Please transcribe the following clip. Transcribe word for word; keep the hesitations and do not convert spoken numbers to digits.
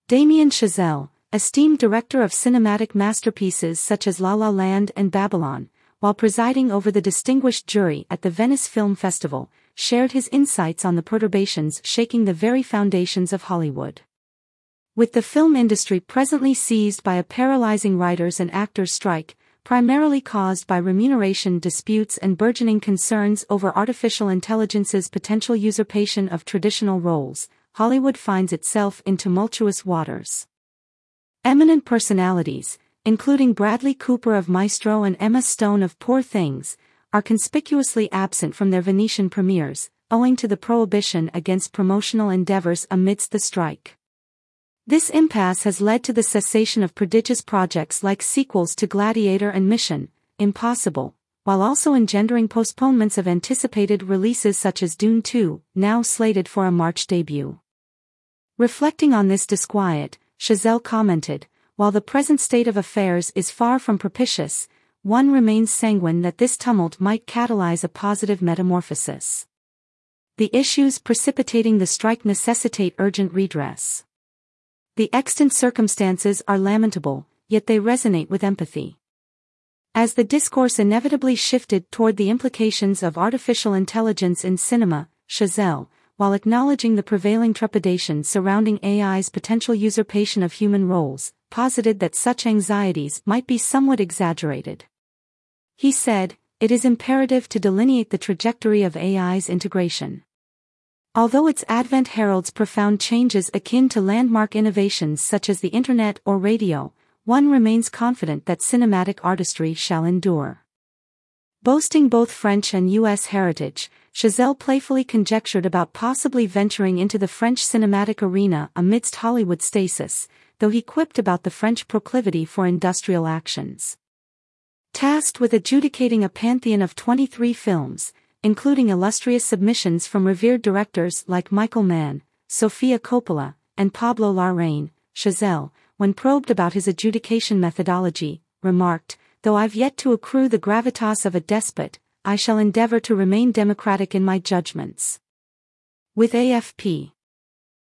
Damien Chazelle, esteemed director of cinematic masterpieces such as La La Land and Babylon, while presiding over the distinguished jury at the Venice Film Festival, shared his insights on the perturbations shaking the very foundations of Hollywood. With the film industry presently seized by a paralyzing writers' and actors' strike, primarily caused by remuneration disputes and burgeoning concerns over artificial intelligence's potential usurpation of traditional roles, Hollywood finds itself in tumultuous waters. Eminent personalities, including Bradley Cooper of Maestro and Emma Stone of Poor Things, are conspicuously absent from their Venetian premieres, owing to the prohibition against promotional endeavors amidst the strike. This impasse has led to the cessation of prodigious projects like sequels to Gladiator and Mission Impossible, while also engendering postponements of anticipated releases such as Dune two, now slated for a March debut. Reflecting on this disquiet, Chazelle commented, "While the present state of affairs is far from propitious, one remains sanguine that this tumult might catalyze a positive metamorphosis. The issues precipitating the strike necessitate urgent redress. The extant circumstances are lamentable, yet they resonate with empathy." As the discourse inevitably shifted toward the implications of artificial intelligence in cinema, Chazelle, while acknowledging the prevailing trepidation surrounding A I's potential usurpation of human roles, posited that such anxieties might be somewhat exaggerated. He said, "It is imperative to delineate the trajectory of A I's integration. Although its advent heralds profound changes akin to landmark innovations such as the internet or radio, one remains confident that cinematic artistry shall endure." Boasting both French and U S heritage, Chazelle playfully conjectured about possibly venturing into the French cinematic arena amidst Hollywood stasis, though he quipped about the French proclivity for industrial actions. Tasked with adjudicating a pantheon of twenty-three films, including illustrious submissions from revered directors like Michael Mann, Sofia Coppola, and Pablo Larraín, Chazelle, when probed about his adjudication methodology, remarked, "Though I've yet to accrue the gravitas of a despot, I shall endeavor to remain democratic in my judgments." With A F P